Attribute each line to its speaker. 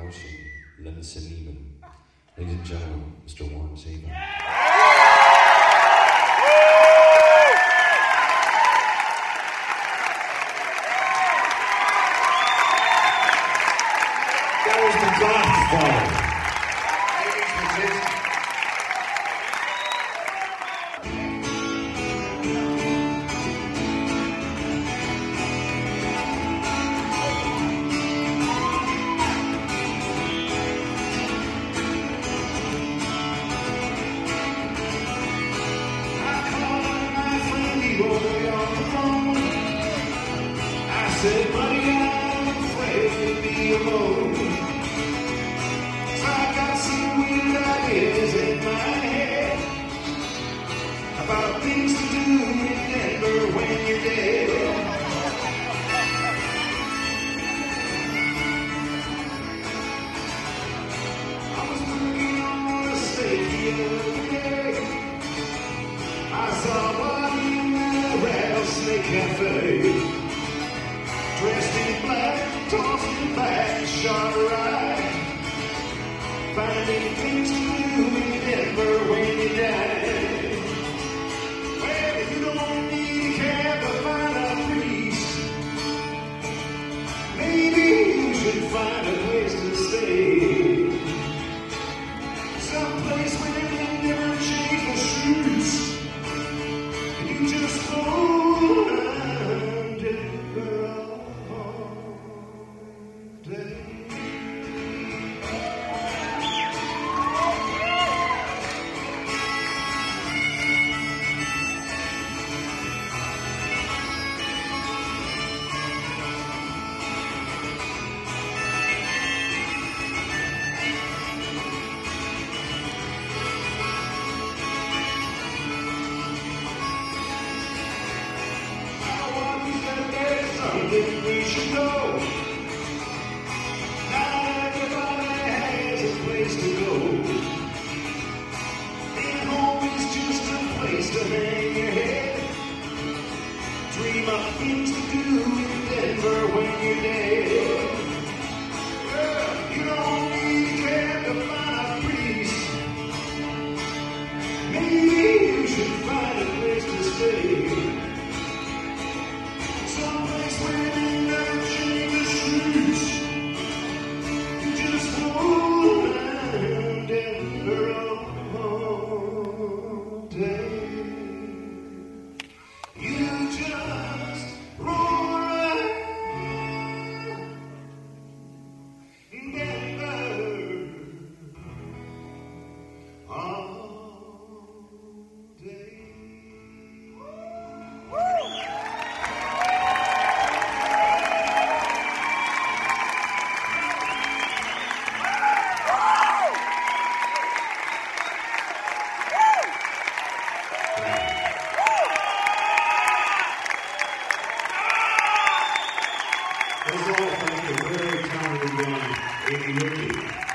Speaker 1: Ocean, Lenson Neiman. Ladies and gentlemen, Mr. Warren Zevon.
Speaker 2: That was the Godfather. Ladies and gentlemen. I said, buddy, I'm afraid to be alone. So I got some weird ideas in my head about things to do in Denver when you're dead. I was working on a steak the other day. I saw a body in a rattlesnake cafe. Dressed in black, tossed it back, shot her eye. Finding things to do in Denver when you die. Well, you don't need a cab to find a priest. Maybe you should find a place to stay. Someplace where they never change the streets. You just float around Denver all day. Something we should know. Not everybody has a place to go. And home is just a place to hang your head. Dream up things to do in Denver when you're dead. Girl, you don't need a cab to find a priest. Maybe you should find a place to stay. Someplace where they never change the streets. You just roll around Denver all day. You just roll around Denver all day. Those are all thank you. Very talented young Andy Rickey.